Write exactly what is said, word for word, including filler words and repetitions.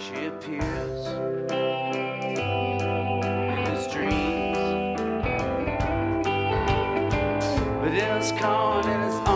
She appears in his dreams, but in his calm and in his